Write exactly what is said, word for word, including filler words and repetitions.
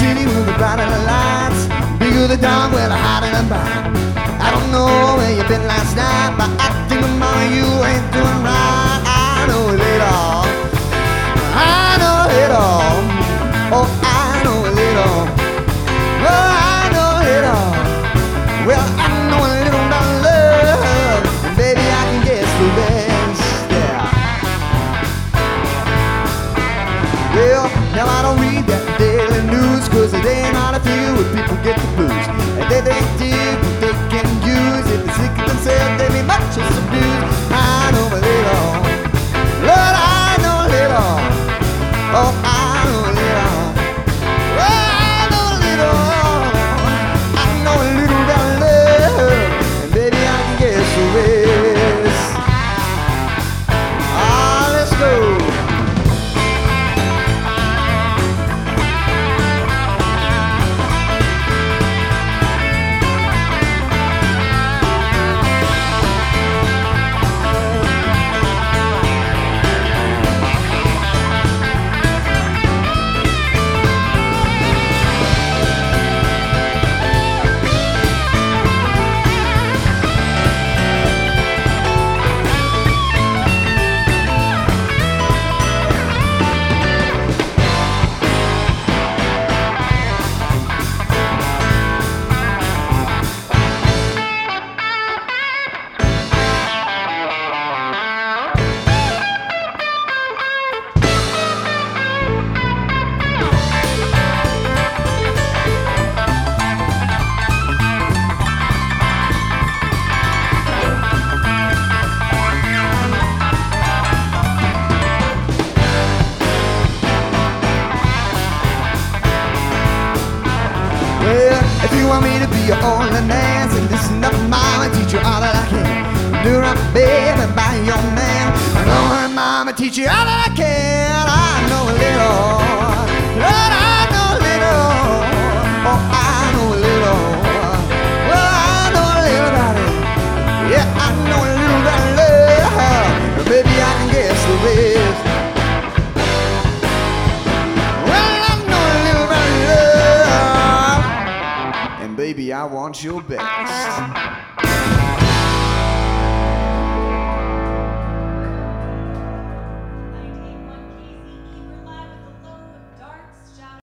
city with the brighter lights, bigger the dawn, well, the hotter the bright. I don't know where you've been last night, but I think, mama, you ain't doing right. I know it all. I know it all. Oh, I know it all. Oh, I know it all. Well, I know a little about love, and baby, I can guess the best. Yeah. Well, now I don't read that daily news, cause it ain't hard to feel when people get the blues. And they they dig what they can use. If they're sick of themselves, they may much as abuse. I know a little, Lord, I know a little. Oh, I know a little. Oh, I know a little. I know a little about love, and baby, I can guess the rest. Ah, let's go. Well, if you want me to be your only man, then listen up, mama, teach you all that I can. Do right, baby, by your man. I know her, mama, teach you all that I can. I know a little, Lord, I know a little. Oh, I know a little. Well, I know a little about it. Yeah, I know a little about love. Baby, I can guess the rest. Baby, I want your best.